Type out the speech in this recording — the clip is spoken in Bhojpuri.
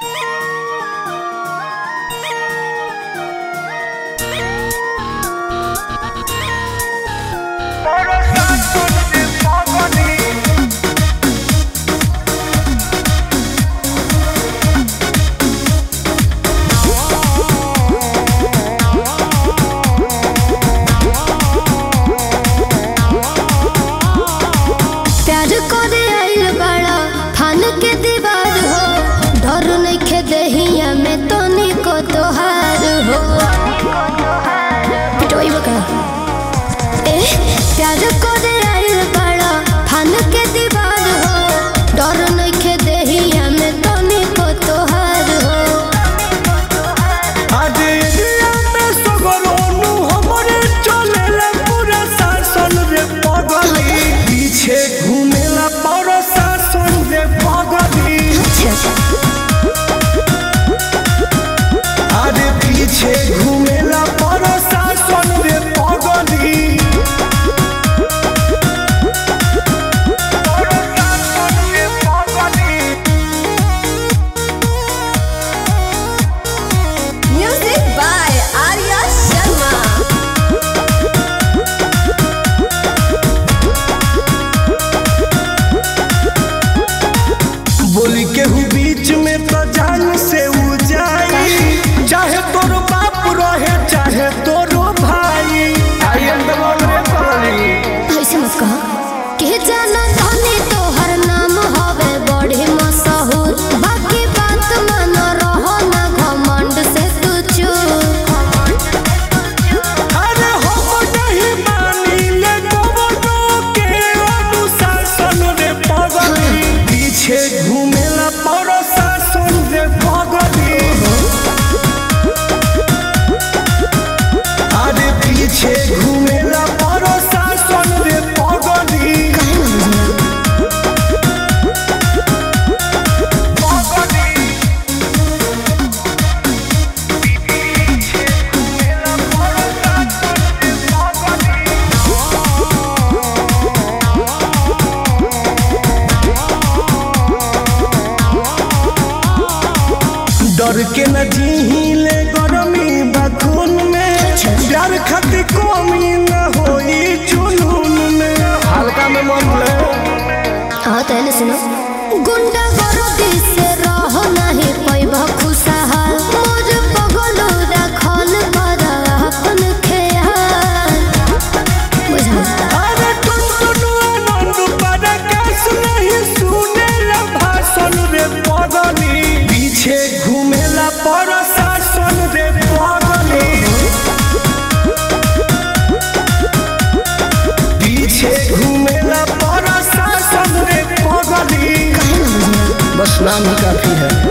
प्यार को दे आइल बड़ा फान के दीवार हो, डर नइखे देहिया में तनी को तोहार हो। आज इंडिया में सगरोनु हमरे चलेला पूरा शासन रे पगली, पीछे घूमेला पूरा शासन रे पगली। आज पीछे घूमेला पूरा शासन रे पगली। Music by Arya Sharma. बोली केहू बीच में तो जान से जाई, चाहे तोर बाप रहे चाहे तोरो भाई। आई एम द वन रे पानी। ऐसे मत कहो कि जाना धनी तोहर नाम हवे बड़ी मशहूर, बाकी बात मन रहो ना घमंड से तू चूर। अरे हम नहीं मानी ले गोवनो के अनुशासन रे पगली, पीछे घूमेला प्रशासन रे पगली। अरे पीछे घूमेला प्रशासन रे पगली। डर के न जीले गरमी बखून में, डर खातिर कमी न होई जुनून में। हल्का में मन ले हाँ तो एने सुनो, गुंडा गर्दी से रहो नहीं पैबा खुशहाल, मोर पगलू रखल कर अपन ख्याल। बुझल अरे टुनटुनु आनंद पर कैस नहीं सुनेला भाषण रे पगली, पीछे घूमेला प्रशासन रे पगली। पीछे घूमेला प्रशासन रे पगली। बस नाम ही काफी है।